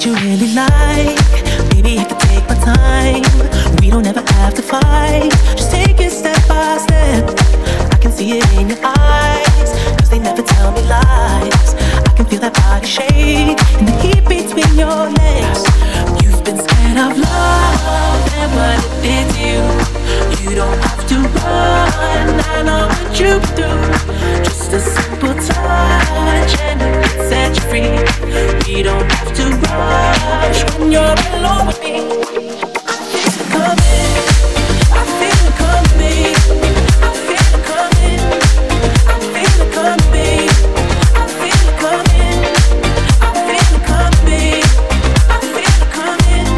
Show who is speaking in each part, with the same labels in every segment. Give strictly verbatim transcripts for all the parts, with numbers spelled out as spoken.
Speaker 1: you really like. Baby, I can take my time. We don't ever have to fight. Just take it step by step. I can see it in your eyes, cause they never tell me lies. I can feel that body shake and the heat between your legs. You've been scared of love and what it did to you. You don't have to run, I know what you've been through. Just a simple touch and it can set you free. We don't have to rush when you're alone with me. I feel it coming, I feel it coming, I feel it coming, I feel it coming, I feel it coming, I feel it coming, I feel it coming,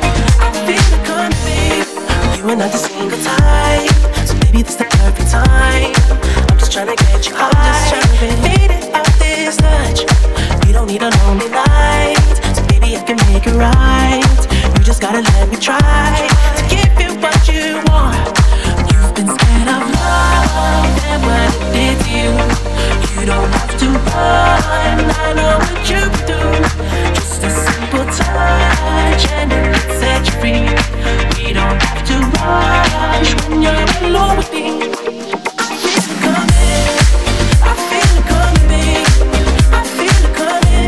Speaker 1: I feel it coming. You are not the single type, so baby this the perfect time. I'm just tryna get you high, I'm just tryna fade it out this touch. You don't need a lonely night, so baby I can make it right. You just gotta let me try to give you what you want. You've been scared of love and what it did to you. You don't have to run, I know what you've been through. Just a simple touch and it can set you free. We don't have to rush when you're alone with me. I feel it coming, I feel it coming, I feel it coming,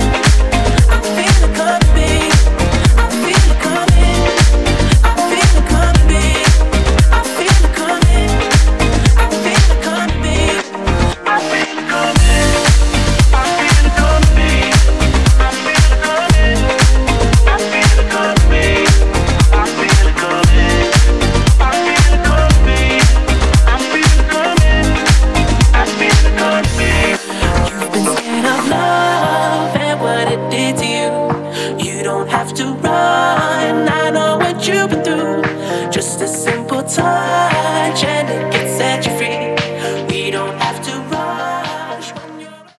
Speaker 1: I feel it coming, I feel it coming, I feel it coming, I feel it coming, I feel it coming, I feel it coming, I feel it coming, I feel it coming, I feel it coming, I feel it coming, I feel it coming, I feel it coming, I feel it coming. You've been scared of love and what it did to you. You don't have to run, I know what you've been through. Just a simple touch